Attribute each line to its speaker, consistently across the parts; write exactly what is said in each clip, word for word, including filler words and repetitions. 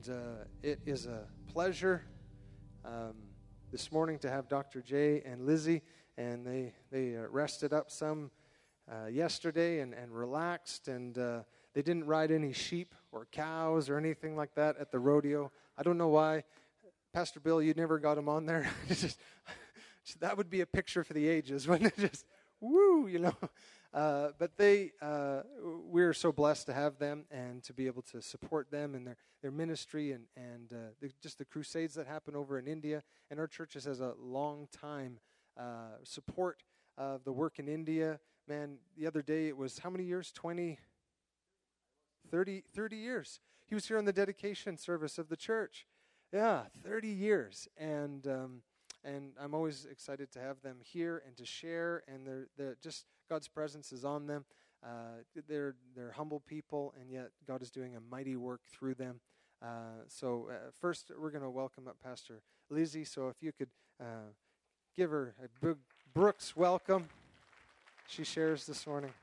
Speaker 1: And uh, it is a pleasure um, this morning to have Doctor Jay and Lizzie, and they, they uh, rested up some uh, yesterday and, and relaxed, and uh, they didn't ride any sheep or cows or anything like that at the rodeo. I don't know why. Pastor Bill, you never got them on there. Just, that would be a picture for the ages, wouldn't it? Just, woo, you know. Uh, but they, uh, we're so blessed to have them and to be able to support them in their, their ministry and, and uh, the, just the crusades that happen over in India. And our church has a long time uh, support of the work in India. Man, the other day it was how many years? twenty, thirty, thirty years. He was here on the dedication service of the church. Yeah, thirty years. And um, and I'm always excited to have them here and to share. And they're, they're just God's presence is on them. Uh, they're they're humble people, and yet God is doing a mighty work through them. Uh, so uh, first, we're going to welcome up Pastor Lizzie. So if you could uh, give her a big Brooks welcome. She shares this morning.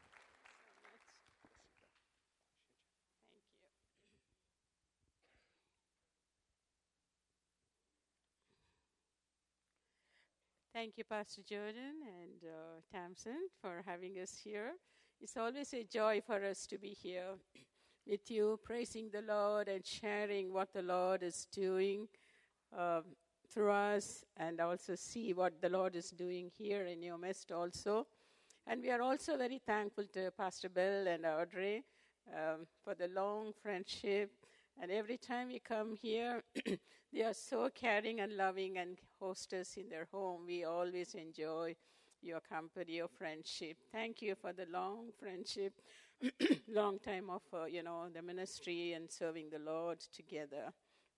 Speaker 2: Thank you, Pastor Jordan and uh, Tamsin, for having us here. It's always a joy for us to be here with you, praising the Lord and sharing what the Lord is doing uh, through us, and also see what the Lord is doing here in your midst also. And we are also very thankful to Pastor Bill and Audrey um, for the long friendship. And every time we come here, they are so caring and loving and host us in their home. We always enjoy your company, your friendship. Thank you for the long friendship, long time of, uh, you know, the ministry and serving the Lord together.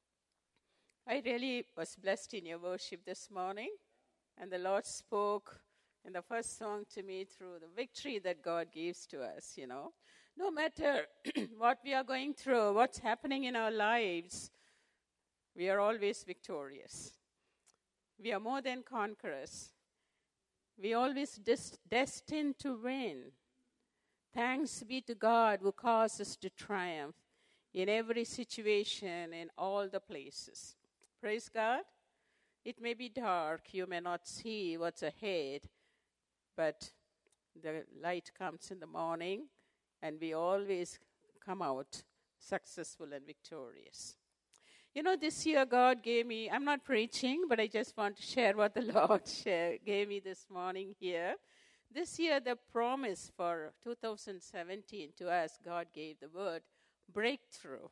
Speaker 2: I really was blessed in your worship this morning, and the Lord spoke in the first song to me through the victory that God gives to us, you know. No matter what we are going through, what's happening in our lives, we are always victorious. We are more than conquerors. We are always dis- destined to win. Thanks be to God who causes us to triumph in every situation, in all the places. Praise God. It may be dark. You may not see what's ahead, but the light comes in the morning, and we always come out successful and victorious. You know, this year God gave me, I'm not preaching, but I just want to share what the Lord share, gave me this morning here. This year, the promise for two thousand seventeen to us, God gave the word breakthrough.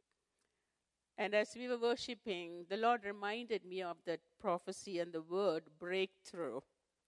Speaker 2: And as we were worshiping, the Lord reminded me of that prophecy and the word breakthrough.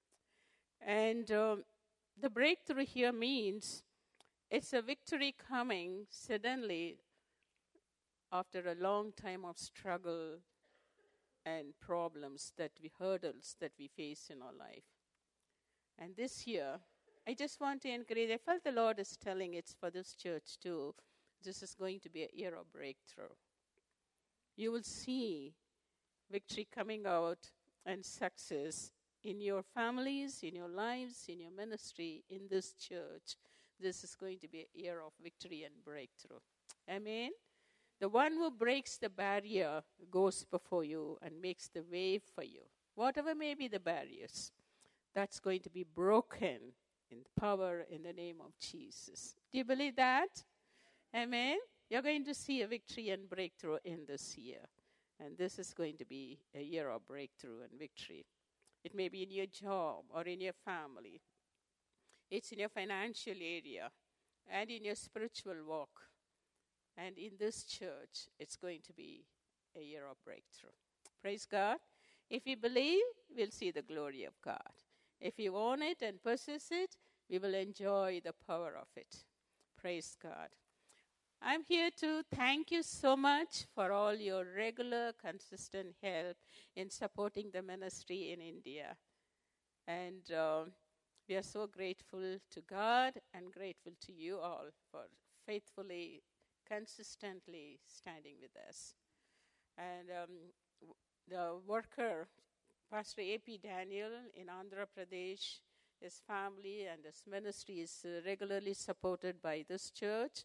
Speaker 2: And um, the breakthrough here means it's a victory coming suddenly after a long time of struggle and problems that we, hurdles that we face in our life. And this year, I just want to encourage, I felt the Lord is telling it's for this church too, this is going to be a year of breakthrough. You will see victory coming out and success in your families, in your lives, in your ministry, in this church. This is going to be a year of victory and breakthrough. Amen. The one who breaks the barrier goes before you and makes the way for you. Whatever may be the barriers, that's going to be broken in power in the name of Jesus. Do you believe that? Amen. You're going to see a victory and breakthrough in this year. And this is going to be a year of breakthrough and victory. It may be in your job or in your family. It's in your financial area and in your spiritual walk. And in this church, it's going to be a year of breakthrough. Praise God. If we believe, we'll see the glory of God. If we own it and possess it, we will enjoy the power of it. Praise God. I'm here to thank you so much for all your regular, consistent help in supporting the ministry in India. And uh, we are so grateful to God and grateful to you all for faithfully, consistently standing with us. And um, the worker, Pastor A P Daniel in Andhra Pradesh, his family and his ministry is uh, regularly supported by this church.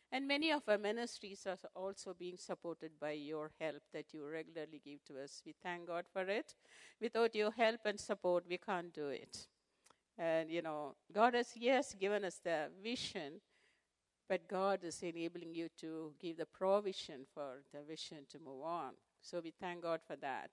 Speaker 2: And many of our ministries are also being supported by your help that you regularly give to us. We thank God for it. Without your help and support, we can't do it. And, you know, God has, yes, given us the vision, but God is enabling you to give the provision for the vision to move on. So we thank God for that.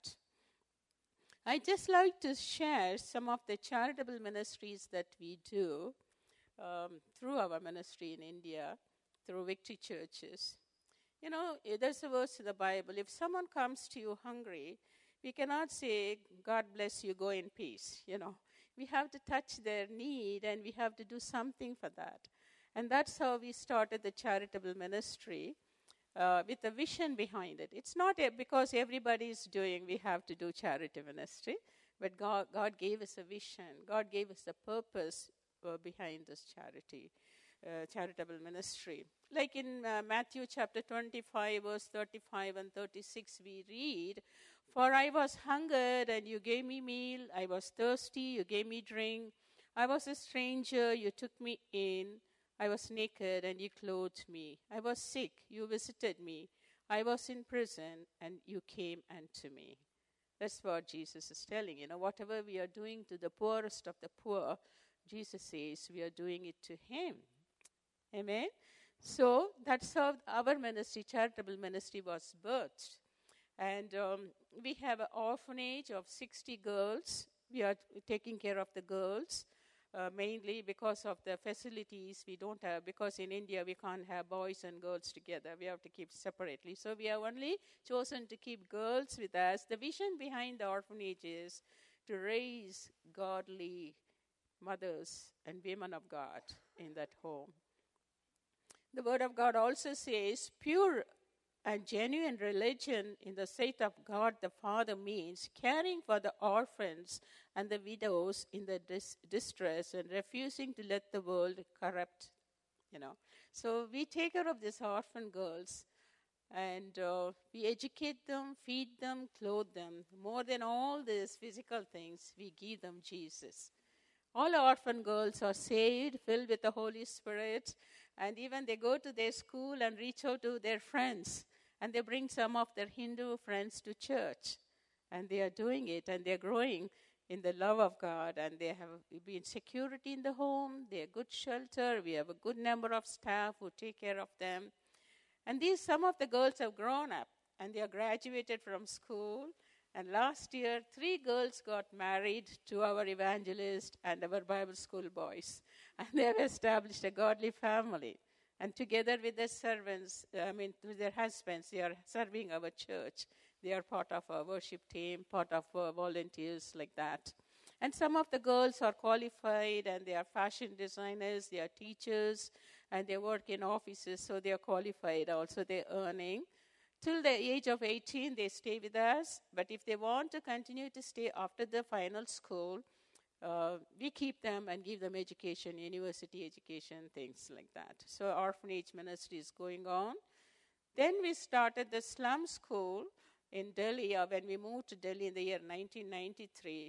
Speaker 2: I just like to share some of the charitable ministries that we do um, through our ministry in India, through Victory Churches. You know, there's a verse in the Bible, if someone comes to you hungry, we cannot say, God bless you, go in peace, you know. We have to touch their need, and we have to do something for that. And that's how we started the charitable ministry, uh, with a vision behind it. It's not a, because everybody is doing, we have to do charity ministry, but God, God gave us a vision. God gave us a purpose uh, behind this charity, uh, charitable ministry. Like in uh, Matthew chapter twenty-five, verse thirty-five and thirty-six, we read, for I was hungered, and you gave me meal. I was thirsty, you gave me drink. I was a stranger, you took me in. I was naked, and you clothed me. I was sick, you visited me. I was in prison, and you came unto me. That's what Jesus is telling. You know, whatever we are doing to the poorest of the poor, Jesus says we are doing it to him. Amen? So that's how our ministry, charitable ministry, was birthed. And um, we have an orphanage of sixty girls. We are t- taking care of the girls. Uh, mainly because of the facilities we don't have, because in India we can't have boys and girls together. We have to keep separately. So we have only chosen to keep girls with us. The vision behind the orphanage is to raise godly mothers and women of God in that home. The Word of God also says pure and genuine religion in the sight of God the Father means caring for the orphans and the widows in the dis- distress and refusing to let the world corrupt, you know. So we take care of these orphan girls, and uh, we educate them, feed them, clothe them. More than all these physical things, we give them Jesus. All orphan girls are saved, filled with the Holy Spirit, and even they go to their school and reach out to their friends. And they bring some of their Hindu friends to church. And they are doing it, and they're growing in the love of God. And they have been security in the home. They're good shelter. We have a good number of staff who take care of them. And these, some of the girls have grown up, and they are graduated from school. And last year, three girls got married to our evangelist and our Bible school boys. And they have established a godly family. And together with their servants, I mean, with their husbands, they are serving our church. They are part of our worship team, part of our volunteers like that. And some of the girls are qualified, and they are fashion designers, they are teachers, and they work in offices, so they are qualified also. They're earning. Till the age of eighteen, they stay with us. But if they want to continue to stay after the final school, Uh, we keep them and give them education, university education, things like that. So orphanage ministry is going on. Then we started the slum school in Delhi. Uh, when we moved to Delhi in the year nineteen ninety-three,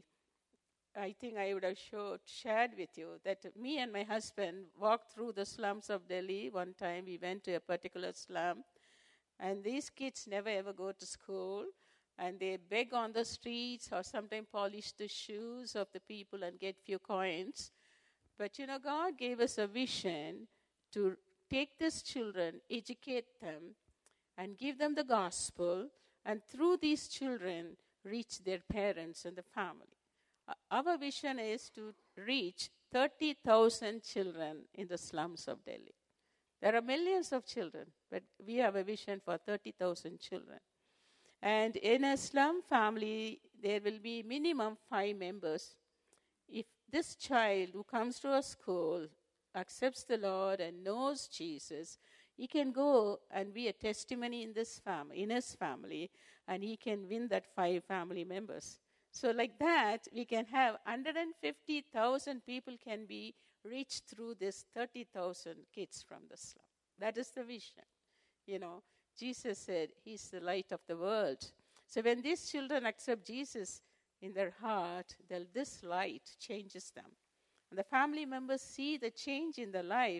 Speaker 2: I think I would have showed, shared with you that me and my husband walked through the slums of Delhi. One time we went to a particular slum, and these kids never ever go to school. And they beg on the streets or sometimes polish the shoes of the people and get few coins. But, you know, God gave us a vision to take these children, educate them, and give them the gospel, and through these children, reach their parents and the family. Uh, our vision is to reach thirty thousand children in the slums of Delhi. There are millions of children, but we have a vision for thirty thousand children. And in a slum family, there will be minimum five members. If this child who comes to a school accepts the Lord and knows Jesus, he can go and be a testimony in this family, in his family, and he can win that five family members. So like that, we can have one hundred fifty thousand people can be reached through this thirty thousand kids from the slum. That is the vision, you know. Jesus said he's the light of the world. So when these children accept Jesus in their heart, this light changes them. And the family members see the change in their life,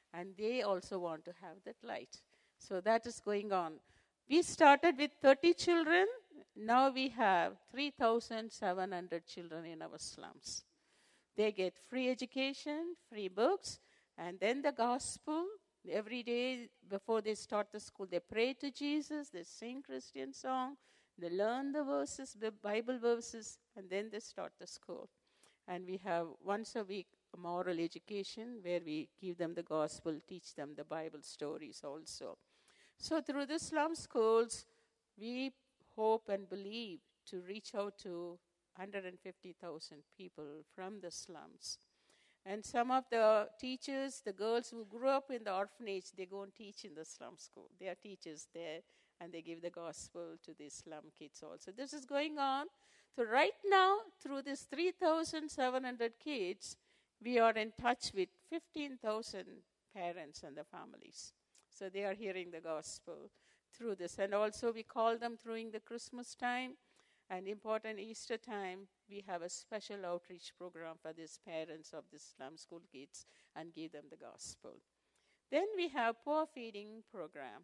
Speaker 2: and they also want to have that light. So that is going on. We started with thirty children. Now we have three thousand seven hundred children in our slums. They get free education, free books, and then the gospel. Every day before they start the school, they pray to Jesus, they sing Christian song, they learn the verses, the Bible verses, and then they start the school. And we have once a week a moral education where we give them the gospel, teach them the Bible stories also. So through the slum schools, we hope and believe to reach out to one hundred fifty thousand people from the slums. And some of the teachers, the girls who grew up in the orphanage, they go and teach in the slum school. They are teachers there, and they give the gospel to these slum kids also. This is going on. So right now, through these three thousand seven hundred kids, we are in touch with fifteen thousand parents and their families. So they are hearing the gospel through this. And also we call them during the Christmas time and important Easter time. We have a special outreach program for these parents of the slum school kids and give them the gospel. Then we have poor feeding program.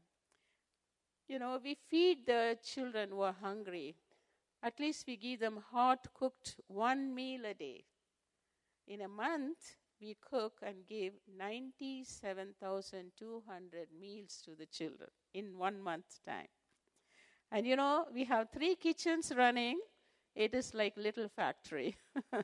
Speaker 2: You know, we feed the children who are hungry. At least we give them hot cooked one meal a day. In a month, we cook and give ninety-seven thousand two hundred meals to the children in one month time. And you know, we have three kitchens running. It is like little factory.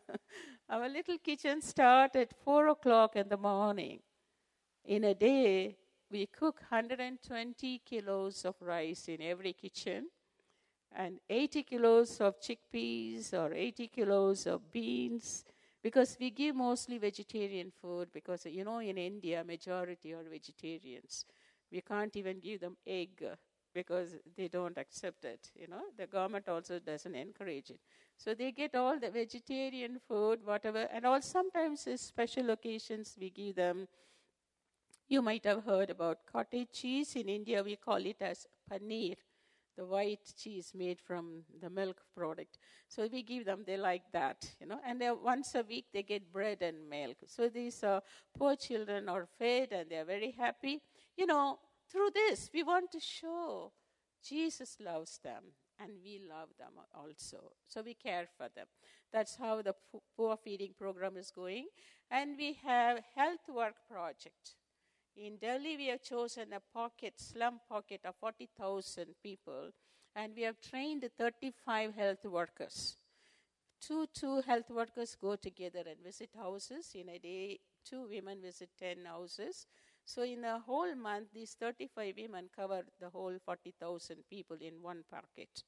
Speaker 2: Our little kitchen start at four o'clock in the morning. In a day, we cook one hundred twenty kilos of rice in every kitchen and eighty kilos of chickpeas or eighty kilos of beans, because we give mostly vegetarian food because, you know, in India, majority are vegetarians. We can't even give them egg because they don't accept it, you know. The government also doesn't encourage it. So they get all the vegetarian food, whatever, and all sometimes in special occasions we give them. You might have heard about cottage cheese. In India, we call it as paneer, the white cheese made from the milk product. So we give them, they like that, you know. And once a week, they get bread and milk. So these uh, poor children are fed, and they're very happy. You know, through this, we want to show Jesus loves them, and we love them also. So we care for them. That's how the poor feeding program is going. And we have health work project. In Delhi, we have chosen a pocket, slum pocket of forty thousand people, and we have trained thirty-five health workers. Two, two health workers go together and visit houses. In a day, two women visit ten houses. So in a whole month, these thirty-five women cover the whole forty thousand people in one pocket.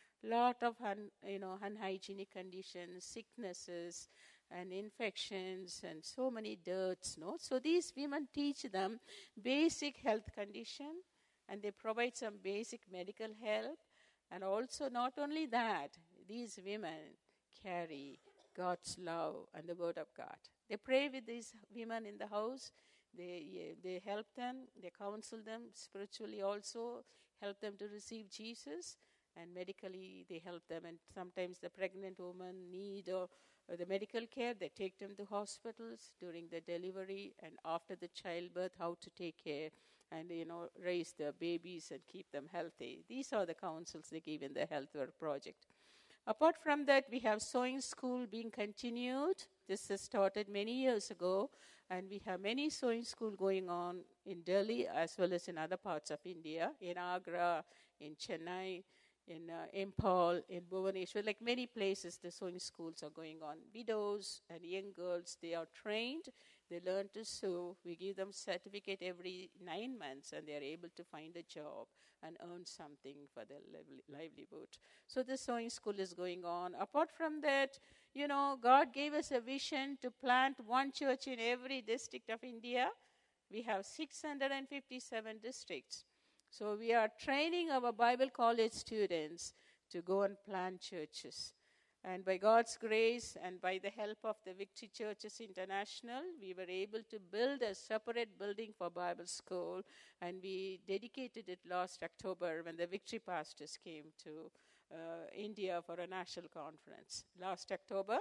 Speaker 2: Lot of un, you know, unhygienic conditions, sicknesses, and infections, and so many dirts, no? So these women teach them basic health condition, and they provide some basic medical help. And also, not only that, these women carry God's love and the word of God. They pray with these women in the house. They, they help them, they counsel them spiritually also, help them to receive Jesus, and medically they help them. And sometimes the pregnant woman need or Uh, the medical care, they take them to hospitals during the delivery and after the childbirth, how to take care and, you know, raise the babies and keep them healthy. These are the counsels they give in the Health Work Project. Apart from that, we have sewing school being continued. This has started many years ago, and we have many sewing school going on in Delhi as well as in other parts of India, in Agra, in Chennai, in uh, Impal, in Bhubaneswar, like many places, the sewing schools are going on. Widows and young girls, they are trained, they learn to sew. We give them certificate every nine months, and they are able to find a job and earn something for their livelihood. So the sewing school is going on. Apart from that, you know, God gave us a vision to plant one church in every district of India. We have six hundred fifty-seven districts. So we are training our Bible college students to go and plant churches. And by God's grace and by the help of the Victory Churches International, we were able to build a separate building for Bible school. And we dedicated it last October when the Victory pastors came to uh, India for a national conference. Last October,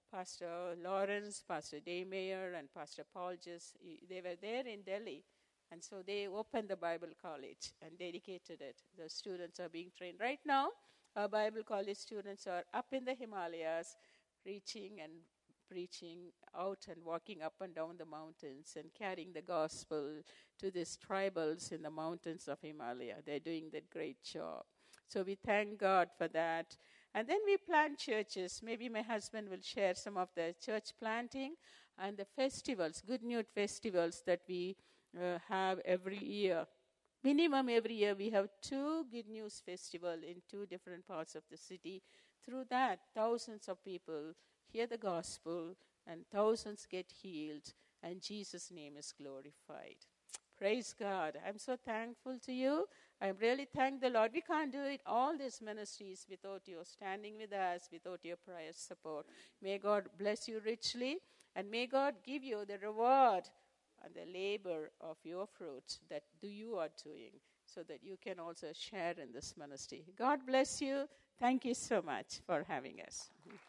Speaker 2: Pastor Lawrence, Pastor Daymeyer, and Pastor Paul just, they were there in Delhi. And so they opened the Bible College and dedicated it. The students are being trained. Right now, our Bible College students are up in the Himalayas, preaching and preaching out and walking up and down the mountains and carrying the gospel to these tribals in the mountains of Himalaya. They're doing that great job. So we thank God for that. And then we plant churches. Maybe my husband will share some of the church planting and the festivals, Good News festivals that we uh, have every year. Minimum every year we have two Good News festival in two different parts of the city. Through that, thousands of people hear the gospel and thousands get healed and Jesus' name is glorified. Praise God. I'm so thankful to you. I really thank the Lord. We can't do it, all these ministries, without you standing with us, without your prayer support. May God bless you richly, and may God give you the reward and the labor of your fruits that do you are doing, so that you can also share in this ministry. God bless you. Thank you so much for having us.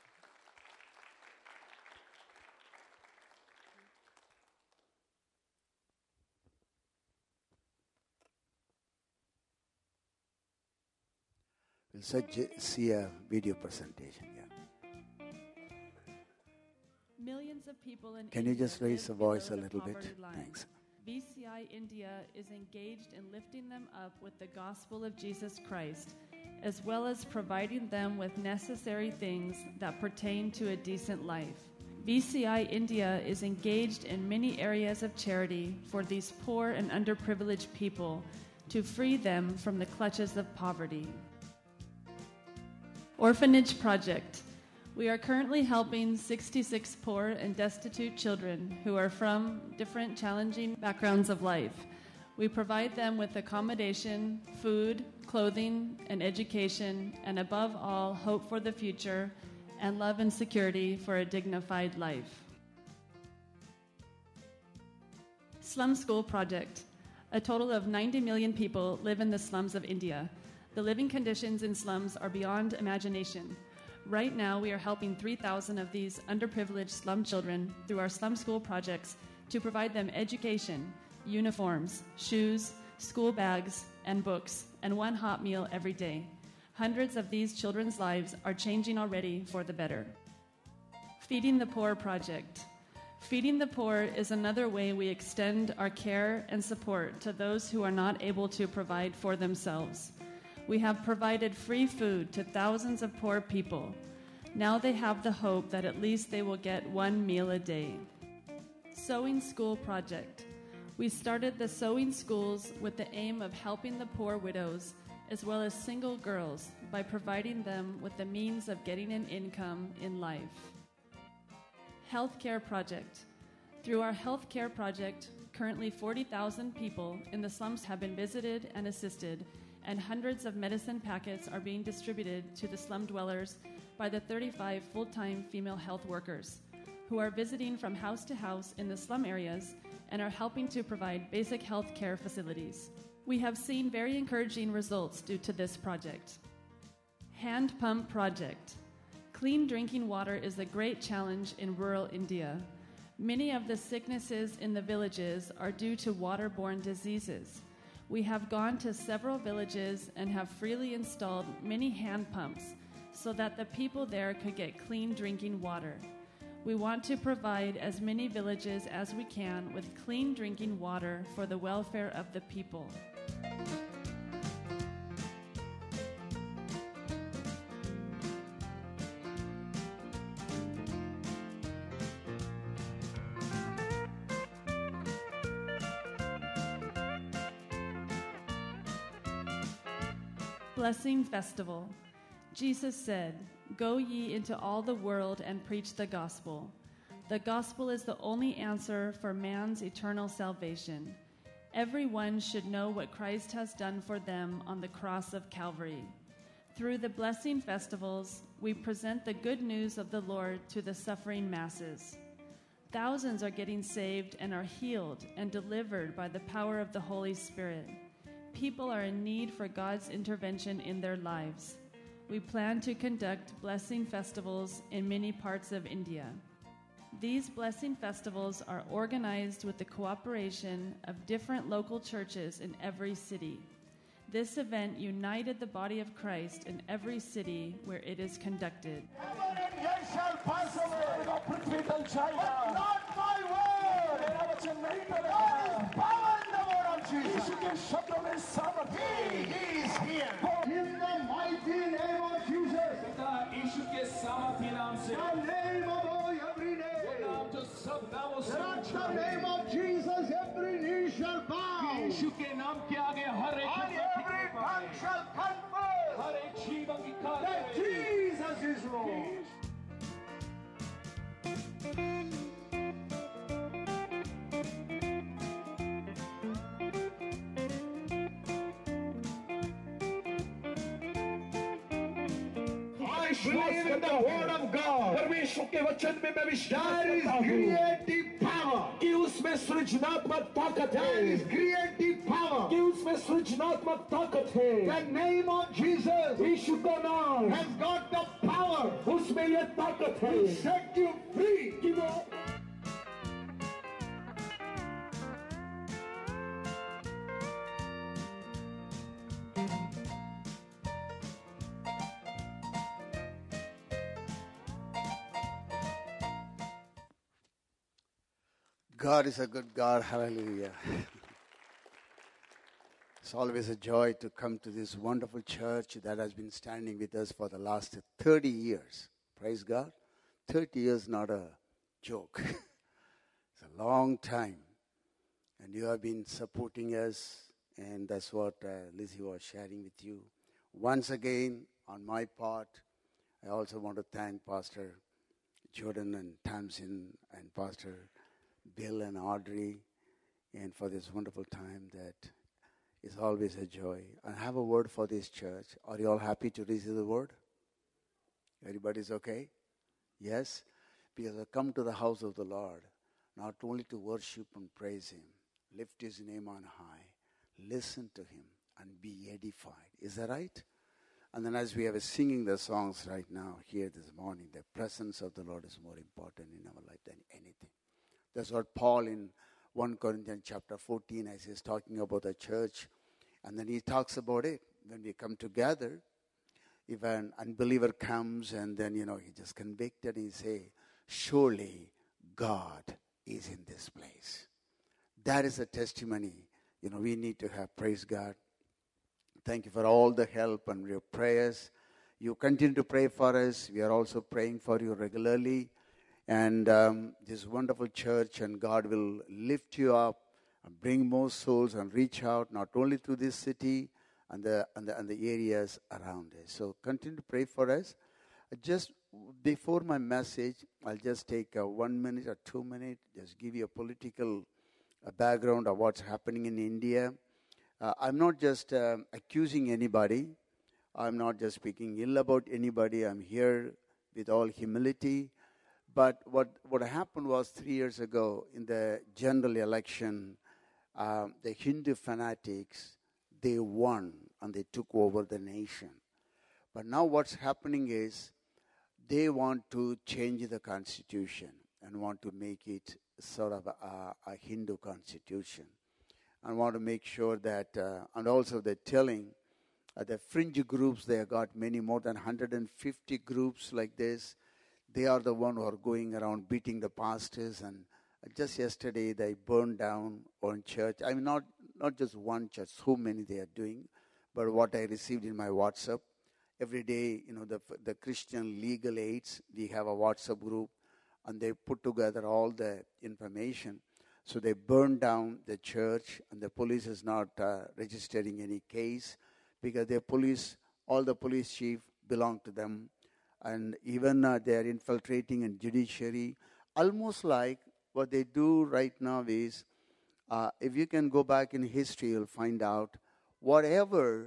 Speaker 3: We'll such see a video presentation. Yeah.
Speaker 4: Millions of people in
Speaker 3: Can you
Speaker 4: India
Speaker 3: just raise the
Speaker 4: live
Speaker 3: voice a
Speaker 4: below the
Speaker 3: little bit?
Speaker 4: poverty line.
Speaker 3: Thanks.
Speaker 4: V C I India is engaged in lifting them up with the gospel of Jesus Christ, as well as providing them with necessary things that pertain to a decent life. V C I India is engaged in many areas of charity for these poor and underprivileged people to free them from the clutches of poverty. Orphanage Project. We are currently helping sixty-six poor and destitute children who are from different challenging backgrounds of life. We provide them with accommodation, food, clothing, and education, and above all, hope for the future and love and security for a dignified life. Slum School Project. A total of ninety million people live in the slums of India. The living conditions in slums are beyond imagination. Right now, we are helping three thousand of these underprivileged slum children through our slum school projects to provide them education, uniforms, shoes, school bags, and books, and one hot meal every day. Hundreds of these children's lives are changing already for the better. Feeding the Poor Project. Feeding the poor is another way we extend our care and support to those who are not able to provide for themselves. We have provided free food to thousands of poor people. Now they have the hope that at least they will get one meal a day. Sewing School Project. We started the sewing schools with the aim of helping the poor widows as well as single girls by providing them with the means of getting an income in life. Healthcare Project. Through our healthcare project, currently forty thousand people in the slums have been visited and assisted, and hundreds of medicine packets are being distributed to the slum dwellers by the thirty-five full-time female health workers, who are visiting from house to house in the slum areas and are helping to provide basic health care facilities. We have seen very encouraging results due to this project. Hand Pump Project. Clean drinking water is a great challenge in rural India. Many of the sicknesses in the villages are due to waterborne diseases. We have gone to several villages and have freely installed many hand pumps so that the people there could get clean drinking water. We want to provide as many villages as we can with clean drinking water for the welfare of the people. Blessing Festival. Jesus said, "Go ye into all the world and preach the gospel." The gospel is the only answer for man's eternal salvation. Everyone should know what Christ has done for them on the cross of Calvary. Through the blessing festivals, we present the good news of the Lord to the suffering masses. Thousands are getting saved and are healed and delivered by the power of the Holy Spirit. People are in need for God's intervention in their lives. we plan to conduct blessing festivals in many parts of India. These blessing festivals are organized with the cooperation of different local churches in every city. This event united the body of Christ in every city where it is conducted.
Speaker 5: Heaven and earth shall pass away, but not my word. God is power in the word of Jesus. He, he is here. In the mighty name of Jesus. The name above every name. At the name of Jesus, every knee shall bow. And every tongue shall confess that Jesus is Lord. I believe in the word of God.
Speaker 6: परमेश्वर के वचन में मैं विश्वास
Speaker 5: There is
Speaker 6: करता हूँ
Speaker 5: creative power.
Speaker 6: कि उसमें सृजनात्मक ताकत है
Speaker 5: There is creative power.
Speaker 6: कि उसमें सृजनात्मक ताकत है
Speaker 5: The name of Jesus
Speaker 6: यीशु का नाम
Speaker 5: has got the power
Speaker 6: उसमें यह ताकत है
Speaker 5: to set you free.
Speaker 6: कि वो
Speaker 3: God is a good God. Hallelujah. It's always a joy to come to this wonderful church that has been standing with us for the last thirty years. Praise God. thirty years, not a joke. It's a long time. And you have been supporting us, and that's what uh, Lizzie was sharing with you. Once again, on my part, I also want to thank Pastor Jordan and Tamsin and Pastor Bill and Audrey, and for this wonderful time that is always a joy. I have a word for this church. Are you all happy to receive the word? Everybody's okay? Yes? Because I come to the house of the Lord, not only to worship and praise Him, lift His name on high, listen to Him, and be edified. Is that right? And then as we are singing the songs right now here this morning, the presence of the Lord is more important in our life than anything. That's what Paul in First Corinthians chapter fourteen, as he's talking about the church, and then he talks about it. When we come together, if an unbeliever comes and then, you know, he just convicted, he say, surely God is in this place. That is a testimony, you know, we need to have. Praise God. Thank you for all the help and your prayers. You continue to pray for us. We are also praying for you regularly. And um, this wonderful church, and God will lift you up and bring more souls and reach out not only to this city and the and the, and the areas around us. So continue to pray for us. Just before my message, I'll just take a one minute or two minutes, just give you a political uh, background of what's happening in India. Uh, I'm not just um, accusing anybody. I'm not just speaking ill about anybody. I'm here with all humility. But what, what happened was three years ago in the general election, um, the Hindu fanatics, they won and they took over the nation. But now what's happening is they want to change the constitution and want to make it sort of a, a Hindu constitution. And want to make sure that, uh, and also they're telling uh, the fringe groups, they have got many, more than one hundred fifty groups like this. They are the one who are going around beating the pastors. And just yesterday, they burned down one church. I mean, not, not just one church, so many they are doing. But what I received in my WhatsApp, every day, you know, the, the Christian Legal Aids, we have a WhatsApp group, and they put together all the information. So they burned down the church, and the police is not uh, registering any case because the police, all the police chief belong to them. And even uh, they are infiltrating in judiciary. Almost like what they do right now is, uh, if you can go back in history, you'll find out whatever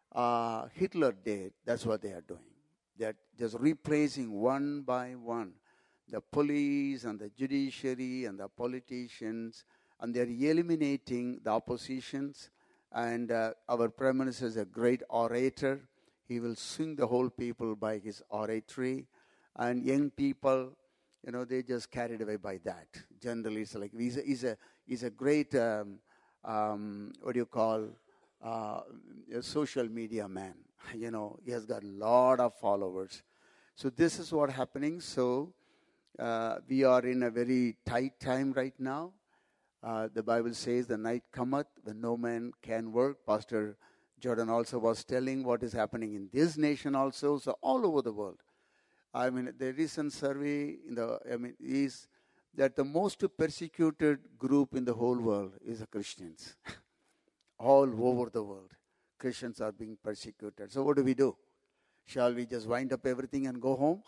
Speaker 3: uh, Hitler did, that's what they are doing. They're just replacing one by one the police and the judiciary and the politicians, and they're eliminating the oppositions. And uh, our Prime Minister is a great orator. He will swing the whole people by his oratory. And young people, you know, they just carried away by that. Generally, it's like he's a, he's a, he's a great, um, um, what do you call, uh, a social media man. You know, he has got a lot of followers. So this is what happening. So uh, we are in a very tight time right now. Uh, the Bible says the night cometh when no man can work. Pastor Jordan also was telling what is happening in this nation also. So all over the world. I mean, the recent survey in the, I mean, is that the most persecuted group in the whole world is the Christians. All over the world, Christians are being persecuted. So what do we do? Shall we just wind up everything and go home?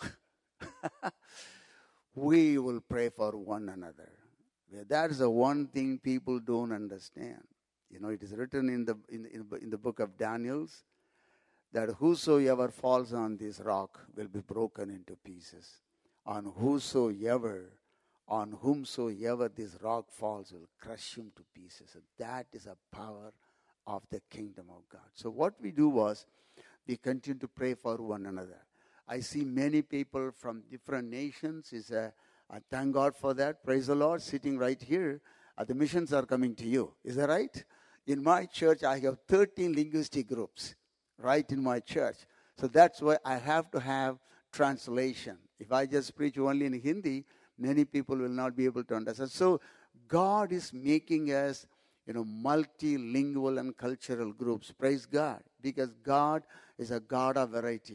Speaker 3: We will pray for one another. That is the one thing people don't understand. You know, it is written in the in, in, in the book of Daniel that whosoever falls on this rock will be broken into pieces. On whosoever, on whomsoever this rock falls will crush him to pieces. So that is a power of the kingdom of God. So what we do was, we continue to pray for one another. I see many people from different nations. Is a, I thank God for that. Praise the Lord. Sitting right here, uh, the missions are coming to you. Is that right? In my church, I have thirteen linguistic groups right in my church. So that's why I have to have translation. If I just preach only in Hindi, many people will not be able to understand. So God is making us, you know, multilingual and cultural groups. Praise God. Because God is a God of variety.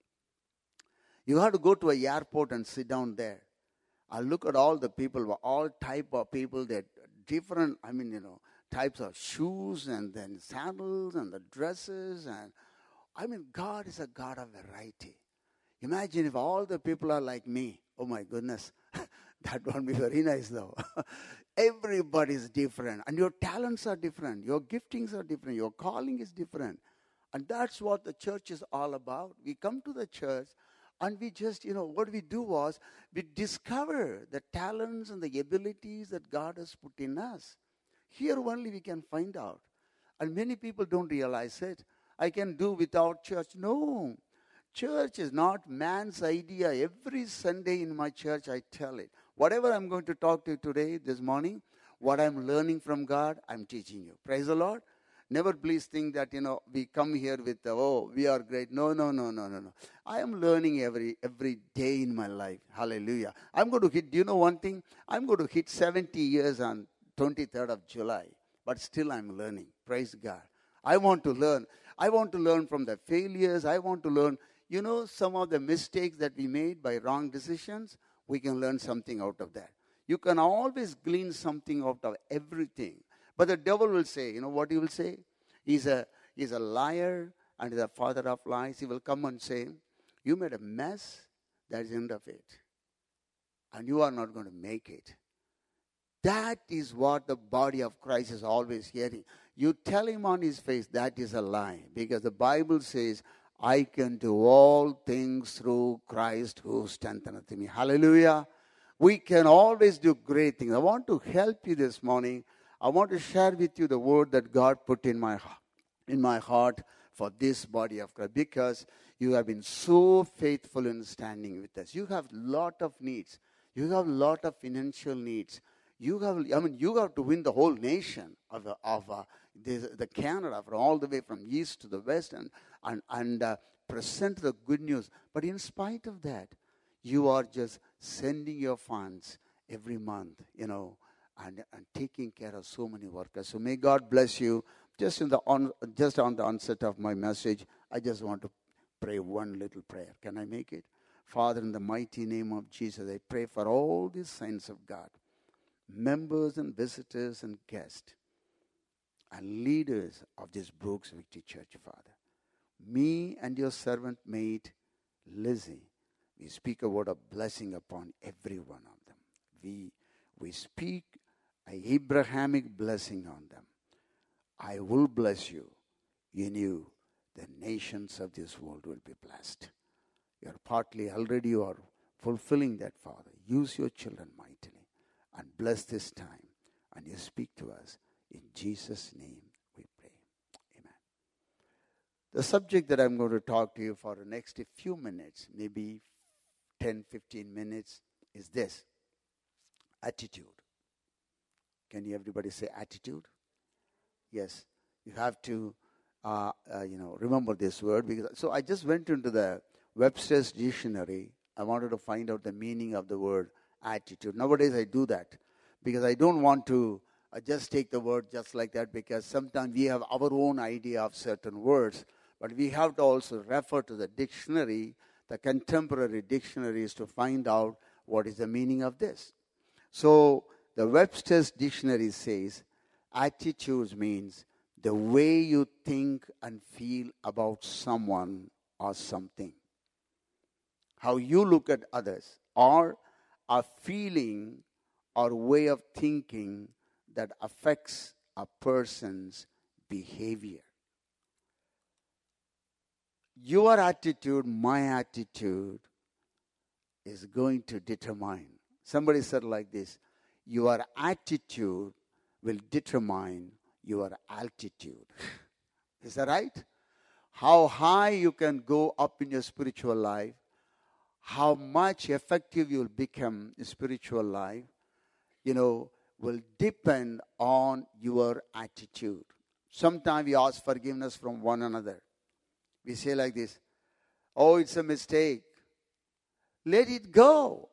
Speaker 3: You have to go to an airport and sit down there. I look at all the people, all type of people, that different, I mean, you know, types of shoes and then sandals and the dresses. And I mean, God is a God of variety. Imagine if all the people are like me. Oh my goodness. That won't be very nice though. Everybody is different. And your talents are different. Your giftings are different. Your calling is different. And that's what the church is all about. We come to the church and we just, you know, what we do was, we discover the talents and the abilities that God has put in us. Here only we can find out. And many people don't realize it. I can do without church. No. Church is not man's idea. Every Sunday in my church, I tell it. Whatever I'm going to talk to you today, this morning, what I'm learning from God, I'm teaching you. Praise the Lord. Never please think that, you know, we come here with, the, oh, we are great. No, no, no, no, no, no. I am learning every every day in my life. Hallelujah. I'm going to hit, do you know one thing? I'm going to hit seventy years on twenty-third of July. But still I'm learning. Praise God. I want to learn. I want to learn from the failures. I want to learn, you know, some of the mistakes that we made by wrong decisions. We can learn something out of that. You can always glean something out of everything. But the devil will say, you know what he will say? He's a, he's a liar and he's a father of lies. He will come and say, you made a mess, that is the end of it. And you are not going to make it. That is what the body of Christ is always hearing. You tell him on his face, that is a lie. Because the Bible says, I can do all things through Christ who strengtheneth me. Hallelujah. We can always do great things. I want to help you this morning. I want to share with you the word that God put in my in my heart for this body of Christ. Because you have been so faithful in standing with us. You have a lot of needs. You have a lot of financial needs. You have, I mean, you have to win the whole nation of, of uh, the, the Canada, from all the way from east to the west, and and, and uh, present the good news. But in spite of that, you are just sending your funds every month, you know, and, and taking care of so many workers. So may God bless you. Just in the on, just on the onset of my message, I just want to pray one little prayer. Can I make it? Father, in the mighty name of Jesus, I pray for all these saints of God, members and visitors and guests, and leaders of this Brooks Victory Church, Father. Me and your servant maid, Lizzie, we speak a word of blessing upon every one of them. We, we speak an Abrahamic blessing on them. I will bless you. In you, the nations of this world will be blessed. You are partly already you are fulfilling that, Father. Use your children mightily and bless this time. And you speak to us. In Jesus' name we pray. Amen. The subject that I'm going to talk to you for the next few minutes, maybe ten, fifteen minutes, is this: attitude. Can you everybody say attitude? Yes. You have to, uh, uh, you know, remember this word. Because so I just went into the Webster's dictionary. I wanted to find out the meaning of the word attitude. Nowadays I do that because I don't want to uh, just take the word just like that, because sometimes we have our own idea of certain words. But we have to also refer to the dictionary, the contemporary dictionaries, to find out what is the meaning of this. So the Webster's dictionary says attitudes means the way you think and feel about someone or something. How you look at others, or a feeling or way of thinking that affects a person's behavior. Your attitude, my attitude, is going to determine. Somebody said like this: your attitude will determine your altitude. Is that right? How high you can go up in your spiritual life, how much effective you'll become in spiritual life, you know, will depend on your attitude. Sometimes we ask forgiveness from one another. We say like this: oh, it's a mistake. Let it go.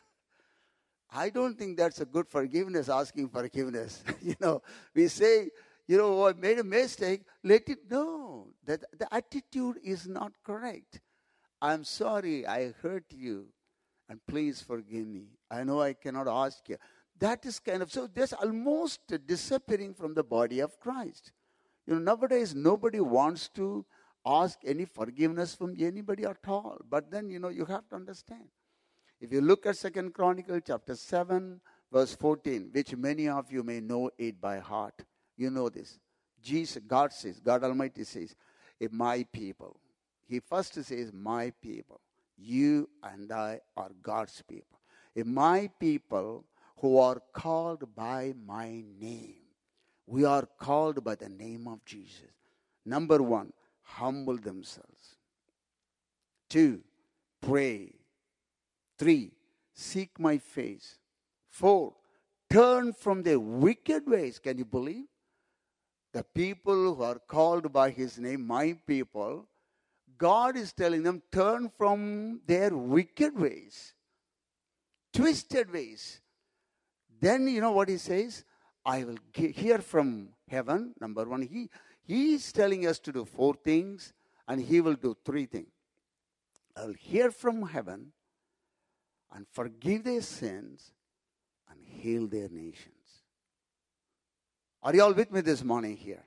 Speaker 3: I don't think that's a good forgiveness, asking forgiveness. you know, we say, you know, oh, I made a mistake, let it go. That the attitude is not correct. I'm sorry I hurt you, and please forgive me. I know I cannot ask you. That is kind of, so there's almost disappearing from the body of Christ. You know, nowadays nobody wants to ask any forgiveness from anybody at all. But then, you know, you have to understand. If you look at Second Chronicles chapter seven, verse fourteen, which many of you may know it by heart. You know this. Jesus, God says, God Almighty says, if my people, He first says, my people, you and I are God's people. If my people who are called by my name, we are called by the name of Jesus. Number one, humble themselves. Two, pray. Three, seek my face. Four, turn from their wicked ways. Can you believe? The people who are called by His name, my people, God is telling them, turn from their wicked ways, twisted ways. Then you know what He says? I will hear from heaven. Number one, He, he is telling us to do four things, and He will do three things. I will hear from heaven and forgive their sins and heal their nations. Are you all with me this morning here?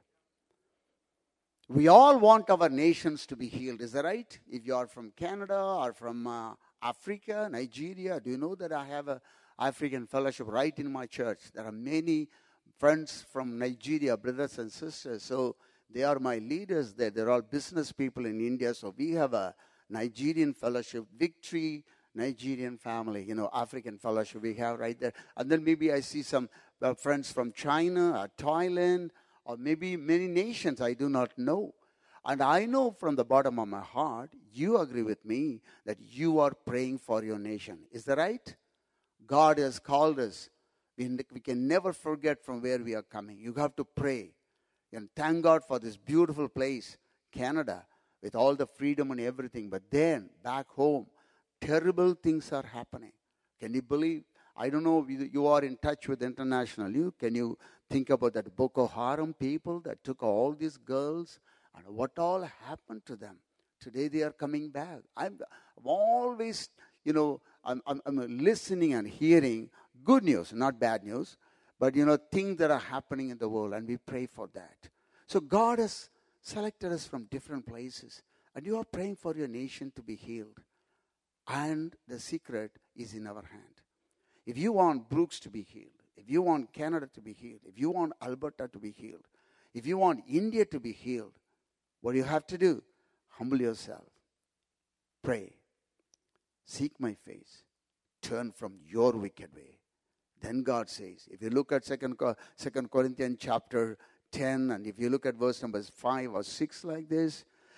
Speaker 3: We all want our nations to be healed. Is that right? If you are from Canada or from uh, Africa, Nigeria, do you know that I have an African fellowship right in my church? There are many friends from Nigeria, brothers and sisters. So they are my leaders there. They're all business people in India. So we have a Nigerian fellowship, Victory Nigerian family, you know, African fellowship we have right there. And then maybe I see some uh, friends from China or Thailand, or maybe many nations I do not know. And I know from the bottom of my heart, you agree with me that you are praying for your nation. Is that right? God has called us. We, we can never forget from where we are coming. You have to pray. And thank God for this beautiful place, Canada, with all the freedom and everything. But then, back home, terrible things are happening. Can you believe? I don't know if you are in touch with international. You Can you think about that Boko Haram people that took all these girls and what all happened to them? Today they are coming back. I'm, I'm always, you know, I'm, I'm, I'm listening and hearing good news, not bad news, but, you know, things that are happening in the world, and we pray for that. So God has selected us from different places, and you are praying for your nation to be healed. And the secret is in our hand. If you want Brooks to be healed, if you want Canada to be healed, if you want Alberta to be healed, if you want India to be healed, what do you have to do? Humble yourself. Pray. Seek my face. Turn from your wicked way. Then God says, if you look at Second Corinthians chapter ten, and if you look at verse numbers five or six like this,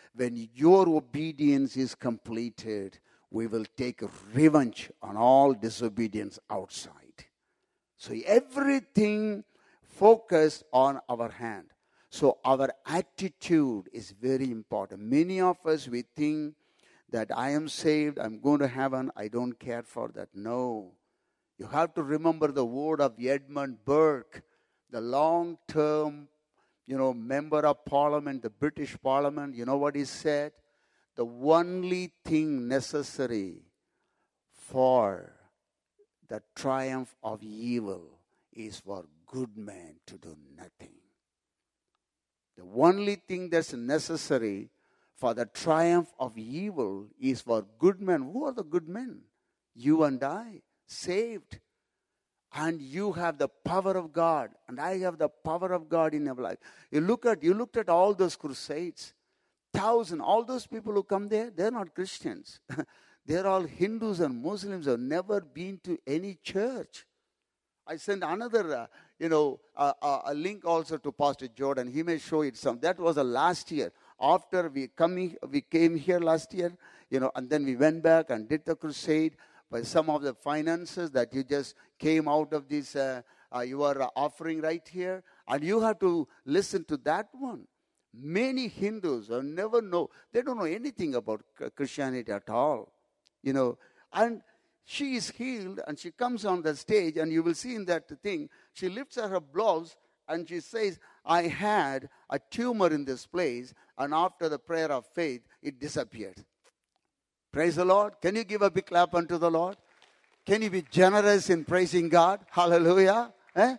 Speaker 3: when your obedience is completed, we will take revenge on all disobedience outside. So everything focused on our hand. So our attitude is very important. Many of us, we think that I am saved, I'm going to heaven, I don't care for that. No. You have to remember the word of Edmund Burke, the long-term, you know, member of parliament, the British parliament. You know what he said? The only thing necessary for the triumph of evil is for good men to do nothing. The only thing that's necessary for the triumph of evil is for good men. Who are the good men? You and I, saved. And you have the power of God, and I have the power of God in our life. You look at, you looked at all those crusades. Thousand, all those people who come there, they're not Christians. They're all Hindus and Muslims who have never been to any church. I sent another, uh, you know, uh, uh, a link also to Pastor Jordan. He may show it some. That was the last year. After we coming, we came here last year, you know, and then we went back and did the crusade. By some of the finances that you just came out of this, uh, uh, you are uh, offering right here. And you have to listen to that one. Many Hindus uh, never know, they don't know anything about Christianity at all. You know, and she is healed and she comes on the stage and you will see in that thing, she lifts her blouse and she says, I had a tumor in this place and after the prayer of faith, it disappeared. Praise the Lord. Can you give a big clap unto the Lord? Can you be generous in praising God? Hallelujah. Eh?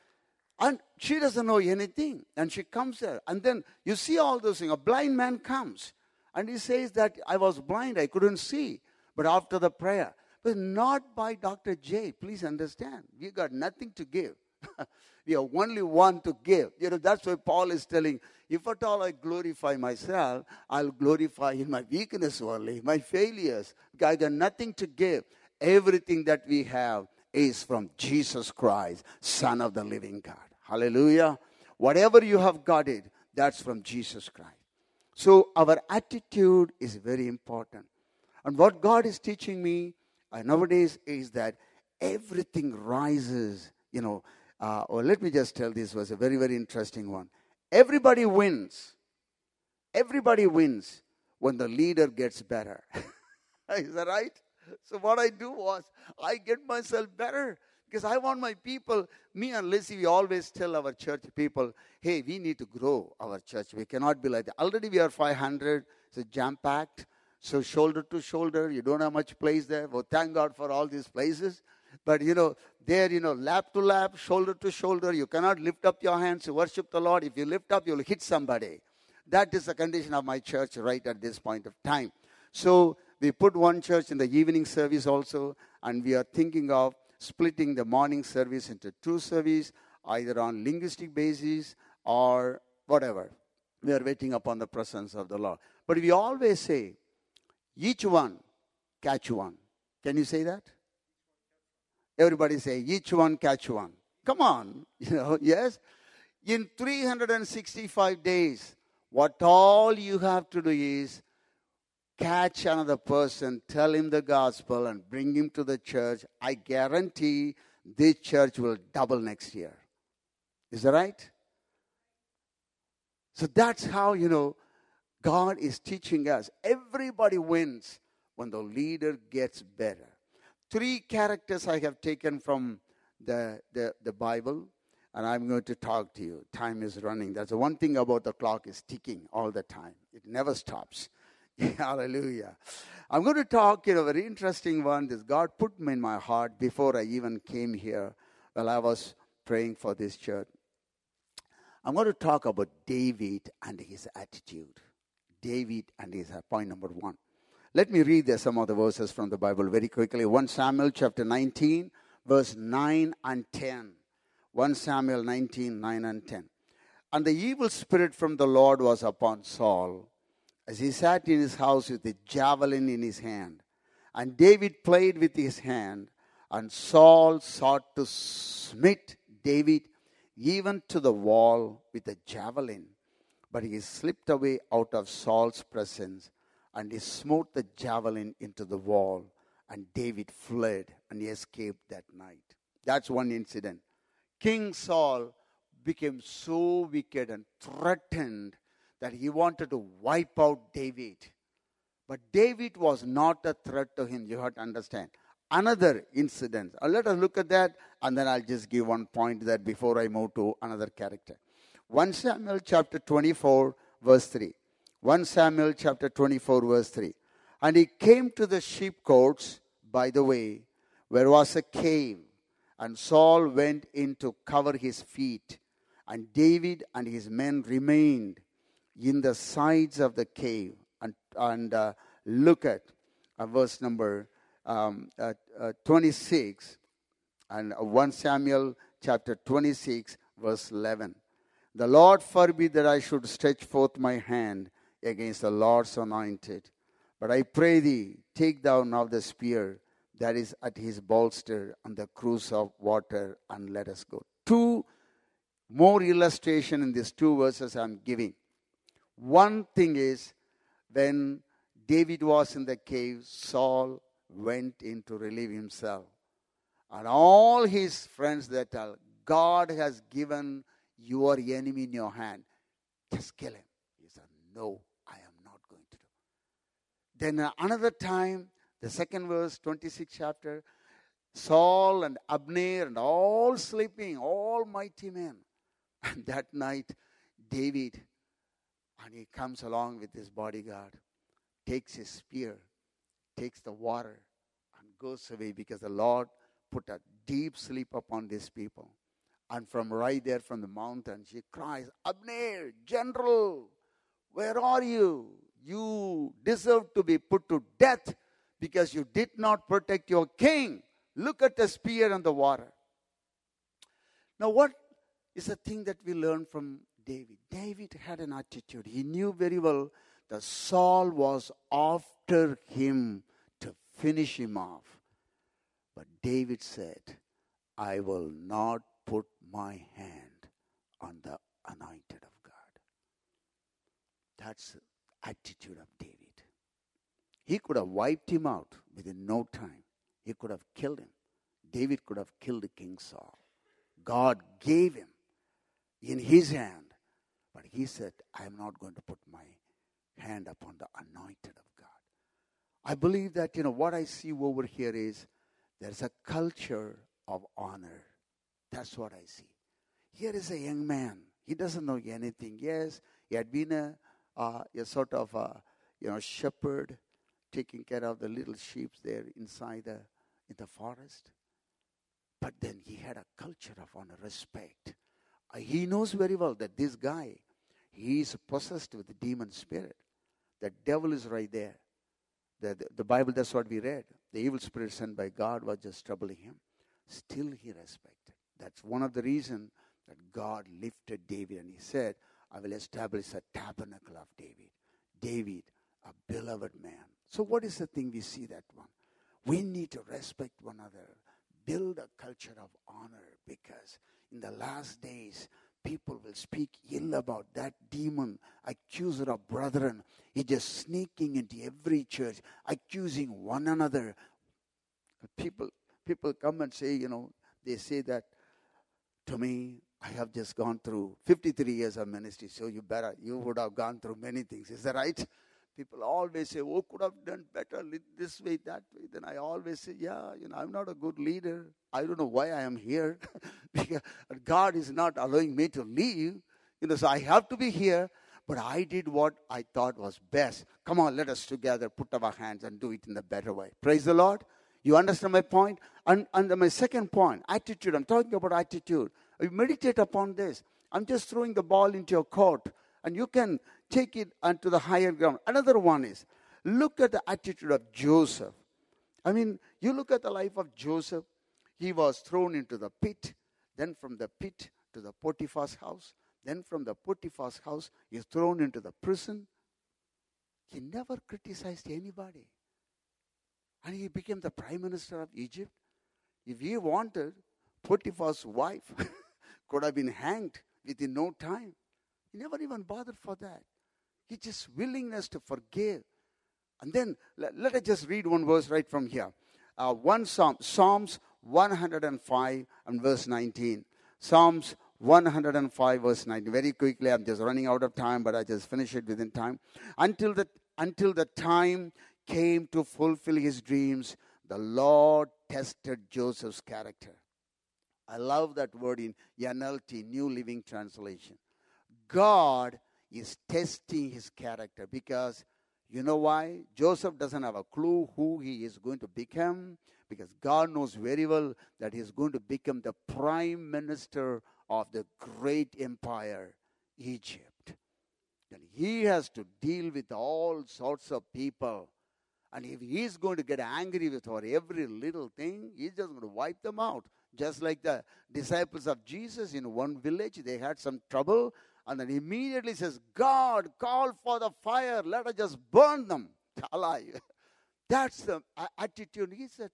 Speaker 3: And she doesn't know anything. And she comes there. And then you see all those things. A blind man comes. And he says that I was blind. I couldn't see. But after the prayer. But not by Doctor J. Please understand. We got nothing to give. We are only one to give. You know, that's why Paul is telling, if at all I glorify myself, I'll glorify in my weakness only, my failures. I got nothing to give. Everything that we have is from Jesus Christ, Son of the living God. Hallelujah. Whatever you have got it, that's from Jesus Christ. So our attitude is very important. And what God is teaching me uh, nowadays is that everything rises, you know. Uh, or let me just tell this was a very, very interesting one. Everybody wins. Everybody wins when the leader gets better. Is that right? So what I do was, I get myself better. Because I want my people, me and Lizzie, we always tell our church people, hey, we need to grow our church. We cannot be like that. Already we are five hundred, so jam-packed. So shoulder to shoulder, you don't have much place there. Well, thank God for all these places. But, you know, there, you know, lap to lap, shoulder to shoulder, you cannot lift up your hands to worship the Lord. If you lift up, you'll hit somebody. That is the condition of my church right at this point of time. So we put one church in the evening service also, and we are thinking of splitting the morning service into two services, either on linguistic basis or whatever. We are waiting upon the presence of the Lord. But we always say, each one catch one. Can you say that? Everybody say, each one catch one. Come on, you know, yes. In three hundred sixty-five days, what all you have to do is catch another person, tell him the gospel, and bring him to the church. I guarantee this church will double next year. Is that right? So that's how, you know, God is teaching us. Everybody wins when the leader gets better. Three characters I have taken from the, the, the Bible, and I'm going to talk to you. Time is running. That's the one thing about the clock, is ticking all the time. It never stops. Hallelujah. I'm going to talk, you know, a very interesting one. This God put me in my heart before I even came here while I was praying for this church. I'm going to talk about David and his attitude. David and his, point number one. Let me read there some of the verses from the Bible very quickly. First Samuel chapter nineteen, verse nine and ten. First Samuel nineteen, nine and ten. And the evil spirit from the Lord was upon Saul, as he sat in his house with a javelin in his hand. And David played with his hand, and Saul sought to smite David even to the wall with a javelin. But he slipped away out of Saul's presence, and he smote the javelin into the wall, and David fled and he escaped that night. That's one incident. King Saul became so wicked and threatened that he wanted to wipe out David. But David was not a threat to him. You have to understand. Another incident. Uh, let us look at that, and then I'll just give one point there before I move to another character. First Samuel chapter twenty-four, verse three. First Samuel chapter twenty-four, verse three. And he came to the sheepcotes by the way, where was a cave, and Saul went in to cover his feet, and David and his men remained in the sides of the cave. And, and uh, look at uh, verse number um, uh, uh, twenty-six, and uh, First Samuel chapter twenty-six, verse eleven. The Lord forbid that I should stretch forth my hand against the Lord's anointed. But I pray thee, take thou now the spear that is at his bolster and the cruse of water, and let us go. Two more illustration in these two verses I'm giving. One thing is, when David was in the cave, Saul went in to relieve himself. And all his friends that tell, God has given your enemy in your hand. Just kill him. He said, no, I am not going to do. Then another time, the second verse, twenty-sixth chapter, Saul and Abner and all sleeping, all mighty men. And that night, David, and he comes along with his bodyguard, takes his spear, takes the water, and goes away because the Lord put a deep sleep upon these people. And from right there from the mountain, she cries, Abner, general, where are you? You deserve to be put to death because you did not protect your king. Look at the spear and the water. Now, what is the thing that we learn from David? David had an attitude. He knew very well that Saul was after him to finish him off. But David said, I will not put my hand on the anointed of God. That's the attitude of David. He could have wiped him out within no time. He could have killed him. David could have killed King Saul. God gave him in his hand. But he said, I am not going to put my hand upon the anointed of God. I believe that, you know, what I see over here is there's a culture of honor. That's what I see. Here is a young man. He doesn't know anything. Yes, he had been a, uh, a sort of a, you know, shepherd, taking care of the little sheep there inside the, in the forest. But then he had a culture of honor, respect. Uh, he knows very well that this guy, he is possessed with the demon spirit. The devil is right there. The, the, the Bible, that's what we read. The evil spirit sent by God was just troubling him. Still he respected. That's one of the reasons that God lifted David, and he said, I will establish a tabernacle of David. David, a beloved man. So what is the thing we see that one? We need to respect one another. Build a culture of honor, because in the last days, people will speak ill about that demon, accuser of brethren. He's just sneaking into every church, accusing one another. People, people come and say, you know, they say that to me, I have just gone through fifty-three years of ministry, so you better, you would have gone through many things. Is that right? People always say, oh, could have done better this way, that way. Then I always say, yeah, you know, I'm not a good leader. I don't know why I am here. Because God is not allowing me to leave. You know, so I have to be here. But I did what I thought was best. Come on, let us together put our hands and do it in the better way. Praise the Lord. You understand my point? And, and my second point, attitude. I'm talking about attitude. You meditate upon this. I'm just throwing the ball into your court. And you can take it onto the higher ground. Another one is, look at the attitude of Joseph. I mean, you look at the life of Joseph. He was thrown into the pit. Then from the pit to the Potiphar's house. Then from the Potiphar's house, he's thrown into the prison. He never criticized anybody. And he became the prime minister of Egypt. If he wanted, Potiphar's wife could have been hanged within no time. He never even bothered for that. He just willingness to forgive. And then let, let us just read one verse right from here. Uh, one Psalm, Psalms one hundred five and verse nineteen. Psalms one hundred five verse nineteen. Very quickly, I'm just running out of time, but I just finish it within time. Until the, until the time came to fulfill his dreams, the Lord tested Joseph's character. I love that word in N L T, New Living Translation. God is testing his character because you know why? Joseph doesn't have a clue who he is going to become because God knows very well that he is going to become the prime minister of the great empire, Egypt. And he has to deal with all sorts of people. And if he's going to get angry with for every little thing, he's just going to wipe them out. Just like the disciples of Jesus in one village, they had some trouble. And then immediately says, God, call for the fire. Let us just burn them alive. That's the attitude. He said,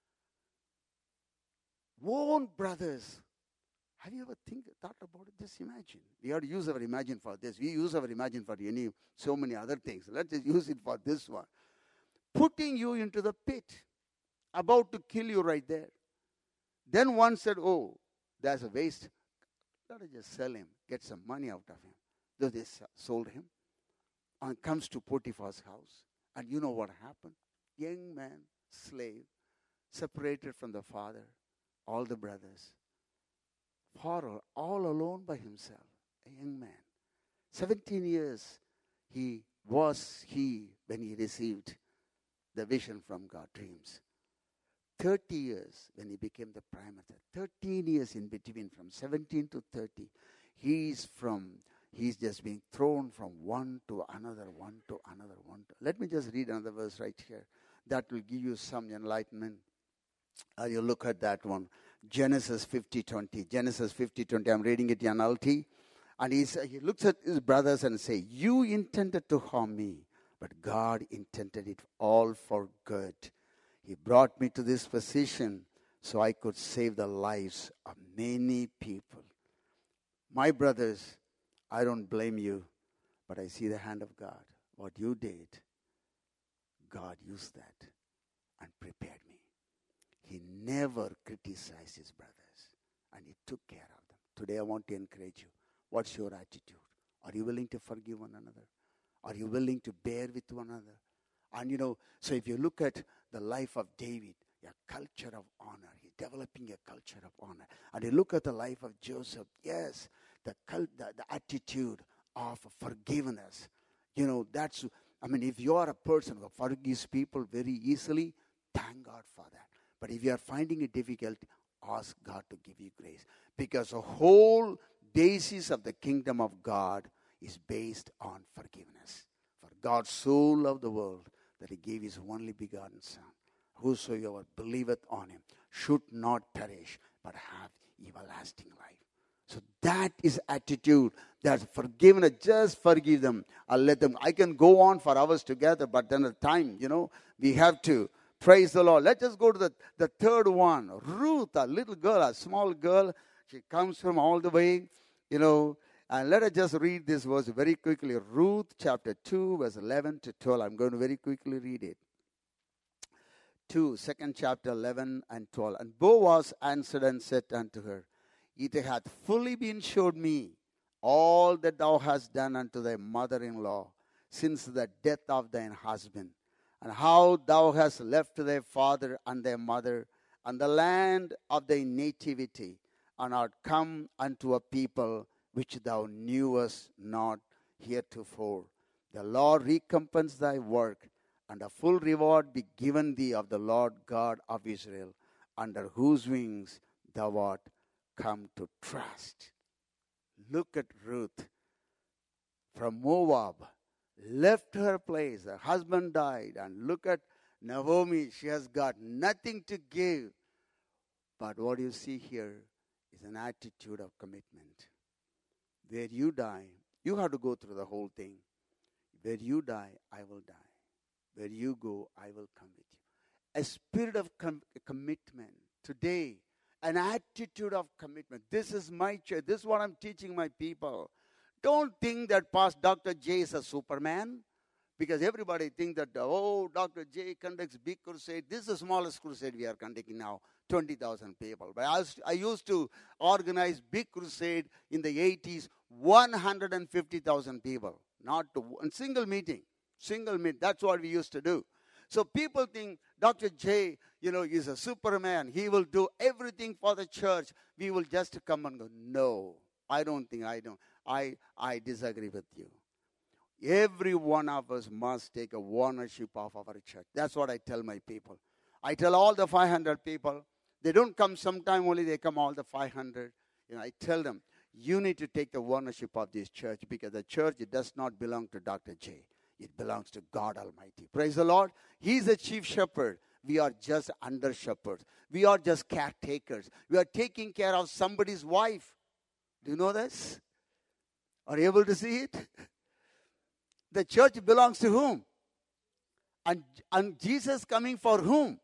Speaker 3: own brothers. Have you ever think, thought about it? Just imagine. We have to use our imagine for this. We use our imagine for any so many other things. Let's just use it for this one. Putting you into the pit. About to kill you right there. Then one said, oh, there's a waste. Let us just sell him, get some money out of him. So they sold him. And comes to Potiphar's house. And you know what happened? Young man, slave, separated from the father, all the brothers. Pharaoh, all alone by himself, a young man. seventeen years he was he when he received the vision from God, dreams. thirty years when he became the prime minister. thirteen years in between, from seventeen to thirty. He's from, he's just being thrown from one to another, one to another, one to. Let me just read another verse right here. That will give you some enlightenment. Uh, you look at that one. Genesis fifty twenty. Genesis fifty twenty. I'm reading it in N L T. And he's, he looks at his brothers and says, you intended to harm me, but God intended it all for good. He brought me to this position so I could save the lives of many people. My brothers, I don't blame you, but I see the hand of God. What you did, God used that and prepared me. He never criticized his brothers, and he took care of them. Today I want to encourage you. What's your attitude? Are you willing to forgive one another? Are you willing to bear with one another? And you know, so if you look at the life of David, a culture of honor. He's developing a culture of honor. And you look at the life of Joseph, yes, the, cult, the, the attitude of forgiveness. You know, that's, I mean, if you are a person who forgives people very easily, thank God for that. But if you are finding it difficult, ask God to give you grace. Because the whole basis of the kingdom of God is based on forgiveness. For God so loved the world that he gave his only begotten Son. Whosoever believeth on him should not perish, but have everlasting life. So that is attitude. That's forgiveness. Just forgive them. I'll let them. I can go on for hours together, but then at the time, you know, we have to. Praise the Lord. Let's just go to the, the third one. Ruth, a little girl, a small girl. She comes from all the way, you know. And let us just read this verse very quickly. Ruth chapter two, verse eleven to twelve. I'm going to very quickly read it. two, second chapter, eleven and twelve. And Boaz answered and said unto her, it hath fully been showed me all that thou hast done unto thy mother-in-law since the death of thine husband, and how thou hast left thy father and thy mother and the land of thy nativity, and art come unto a people which thou knewest not heretofore. The Lord recompense thy work, and a full reward be given thee of the Lord God of Israel, under whose wings thou art come to trust. Look at Ruth from Moab, left her place. Her husband died. And look at Naomi. She has got nothing to give. But what you see here is an attitude of commitment. Where you die, you have to go through the whole thing. Where you die, I will die. Where you go, I will come with you. A spirit of com- commitment. Today, an attitude of commitment. This is my church. This is what I'm teaching my people. don't think that Pastor Doctor J is a Superman. Because everybody thinks that, oh, Doctor J conducts big crusade. This is the smallest crusade we are conducting now, twenty thousand people. But I, was, I used to organize big crusade in the eighties, one hundred fifty thousand people. Not to, one single meeting, single meeting. That's what we used to do. So people think Doctor J, you know, is a Superman. He will do everything for the church. We will just come and go. No, I don't think I don't. I, I disagree with you. Every one of us must take a ownership of our church. That's what I tell my people. I tell all the five hundred people, they don't come sometime only, they come all the five hundred. You know, I tell them, you need to take the ownership of this church because the church it does not belong to Doctor J. It belongs to God Almighty. Praise the Lord. He's the chief shepherd. We are just under shepherds. We are just caretakers. We are taking care of somebody's wife. Do you know this? Are you able to see it? The church belongs to whom? And, and Jesus coming for whom?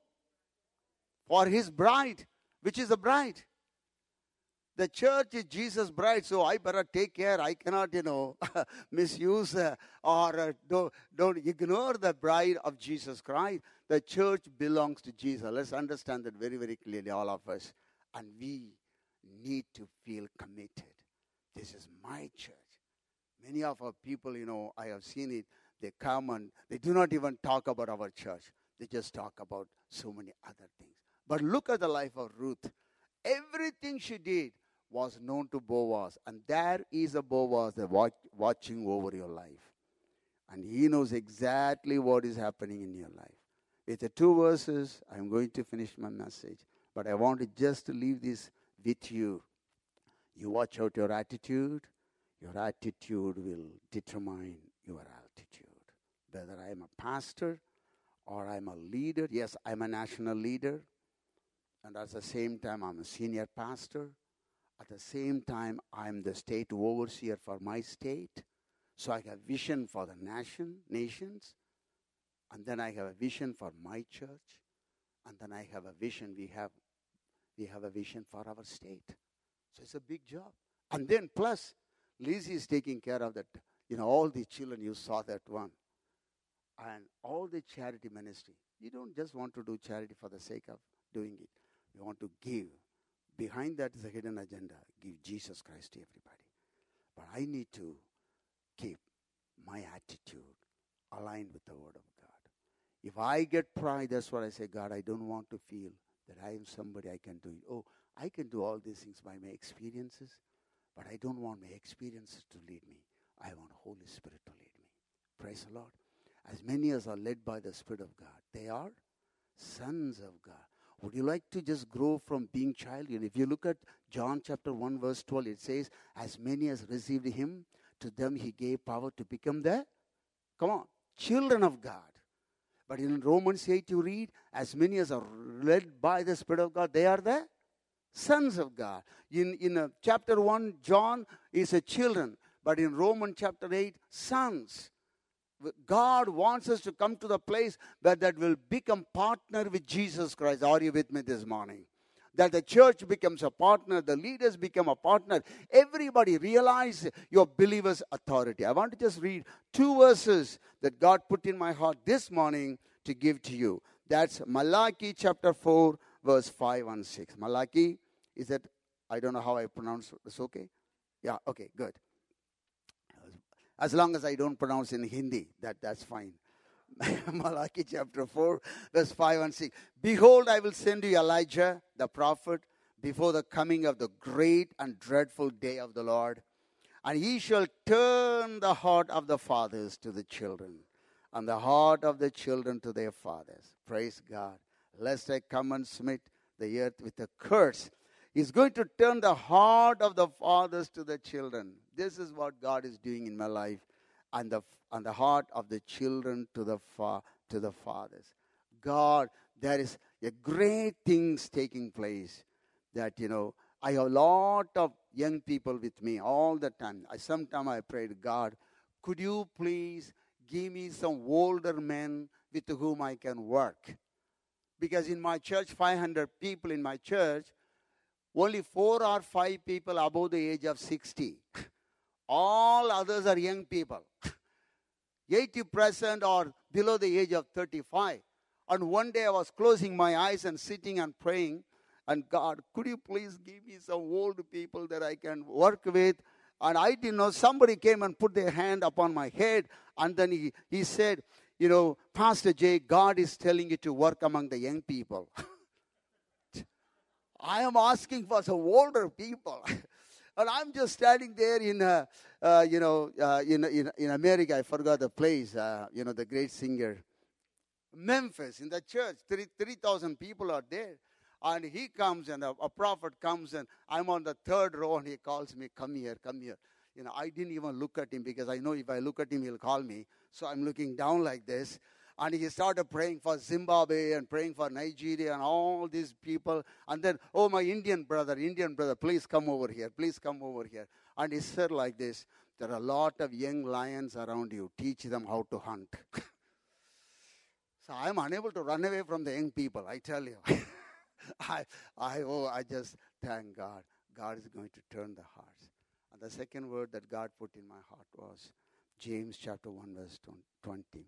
Speaker 3: For his bride. Which is the bride? The church is Jesus' bride, so I better take care. I cannot, you know, misuse uh, or uh, don't, don't ignore the bride of Jesus Christ. The church belongs to Jesus. Let's understand that very, very clearly, all of us. And we need to feel committed. This is my church. Many of our people, you know, I have seen it, they come and they do not even talk about our church. They just talk about so many other things. But look at the life of Ruth. Everything she did was known to Boaz. And there is a Boaz that watch, watching over your life. And he knows exactly what is happening in your life. With the two verses, I'm going to finish my message. But I want to just leave this with you. You watch out your attitude. Your attitude will determine your altitude. Whether I'm a pastor or I'm a leader. Yes, I'm a national leader. And at the same time, I'm a senior pastor. At the same time, I'm the state overseer for my state. So I have vision for the nation, nations. And then I have a vision for my church. And then I have a vision, we have, we have a vision for our state. So it's a big job. And then plus, Lizzie is taking care of that, you know, all the children, you saw that one. And all the charity ministry. You don't just want to do charity for the sake of doing it. You want to give. Behind that is a hidden agenda. Give Jesus Christ to everybody. But I need to keep my attitude aligned with the Word of God. If I get pride, that's what I say, God, I don't want to feel that I am somebody I can do it. Oh, I can do all these things by my experiences. But I don't want my experiences to lead me. I want Holy Spirit to lead me. Praise the Lord. As many as are led by the Spirit of God, they are sons of God. Would you like to just grow from being child? And if you look at John chapter one verse twelve, it says, as many as received him, to them he gave power to become the, come on, children of God. But in Romans eight you read, as many as are led by the Spirit of God, they are the sons of God. In, in uh, chapter one, John is a children. But in Romans chapter eight, sons. God wants us to come to the place where that will become partner with Jesus Christ. Are you with me this morning? That the church becomes a partner, the leaders become a partner. Everybody realize your believer's authority. I want to just read two verses that God put in my heart this morning to give to you. That's Malachi chapter four, verse five and six. Malachi, is that, I don't know how I pronounce this, okay? Yeah, okay, good. As long as I don't pronounce in Hindi, that, that's fine. Malachi chapter four, verse five and six. Behold, I will send you Elijah, the prophet, before the coming of the great and dreadful day of the Lord. And he shall turn the heart of the fathers to the children, and the heart of the children to their fathers. Praise God. Lest I come and smite the earth with a curse. He's going to turn the heart of the fathers to the children. This is what God is doing in my life. And the and the heart of the children to the fa- to the fathers. God, there is a great things taking place. That, you know, I have a lot of young people with me all the time. I sometimes I pray to God, could you please give me some older men with whom I can work? Because in my church, five hundred people in my church, only four or five people above the age of sixty. All others are young people. eighty percent are below the age of thirty-five. And one day I was closing my eyes and sitting and praying. And God, could you please give me some old people that I can work with? And I didn't know. Somebody came and put their hand upon my head. And then he, he said, you know, Pastor Jay, God is telling you to work among the young people. I am asking for some older people. And I'm just standing there in, uh, uh, you know, uh, in, in in America. I forgot the place. Uh, you know, the great singer, Memphis, in the church. Three three thousand people are there, and he comes and a, a prophet comes and I'm on the third row and he calls me, "Come here, come here." You know, I didn't even look at him because I know if I look at him, he'll call me. So I'm looking down like this. And he started praying for Zimbabwe and praying for Nigeria and all these people. And then, oh, my Indian brother, Indian brother, please come over here. Please come over here. And he said like this, there are a lot of young lions around you. Teach them how to hunt. So I'm unable to run away from the young people, I tell you. I, I, oh, I just thank God. God is going to turn the hearts. And the second word that God put in my heart was James chapter one, verse twenty.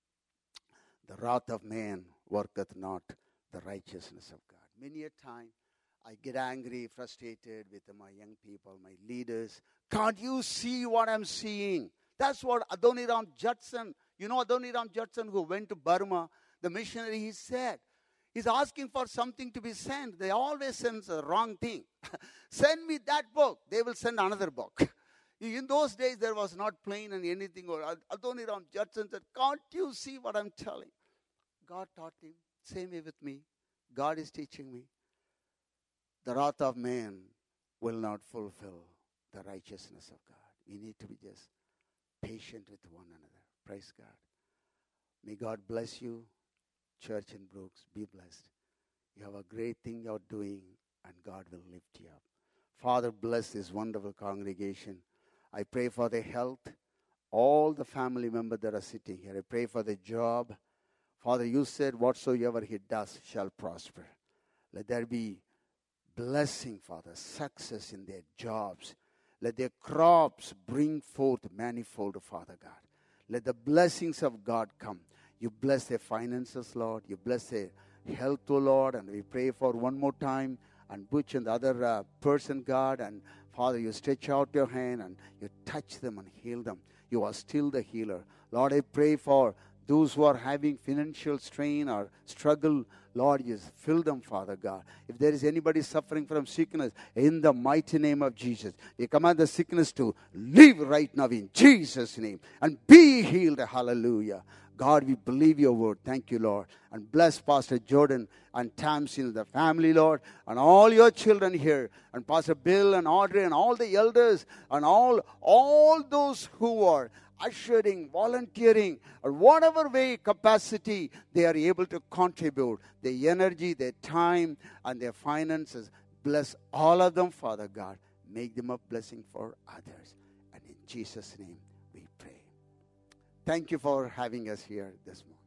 Speaker 3: The wrath of man worketh not the righteousness of God. Many a time I get angry, frustrated with my young people, my leaders. Can't you see what I'm seeing? That's what Adoniram Judson, you know Adoniram Judson who went to Burma, the missionary, he said. He's asking for something to be sent. They always send the wrong thing. Send me that book. They will send another book. In those days, there was not plane and anything. Or Adoniram Judson said, can't you see what I'm telling? God taught him. Same way with me. God is teaching me. The wrath of man will not fulfill the righteousness of God. We need to be just patient with one another. Praise God. May God bless you, church in Brooks. Be blessed. You have a great thing you're doing, and God will lift you up. Father, bless this wonderful congregation. I pray for their health, all the family members that are sitting here. I pray for the job. Father, you said whatsoever he does shall prosper. Let there be blessing, Father, success in their jobs. Let their crops bring forth manifold, Father God. Let the blessings of God come. You bless their finances, Lord. You bless their health, O Lord. And we pray for one more time. And Butch and the other uh, person, God. And Father, you stretch out your hand and you touch them and heal them. You are still the healer. Lord, I pray for those who are having financial strain or struggle, Lord, you fill them, Father God. If there is anybody suffering from sickness, in the mighty name of Jesus, we command the sickness to leave right now in Jesus' name and be healed. Hallelujah. God, we believe your word. Thank you, Lord. And bless Pastor Jordan and Tamsin, the family, Lord, and all your children here, and Pastor Bill and Audrey and all the elders and all, all those who are ushering, volunteering, or whatever way capacity they are able to contribute, their energy, their time, and their finances. Bless all of them, Father God. Make them a blessing for others. And in Jesus' name we pray. Thank you for having us here this morning.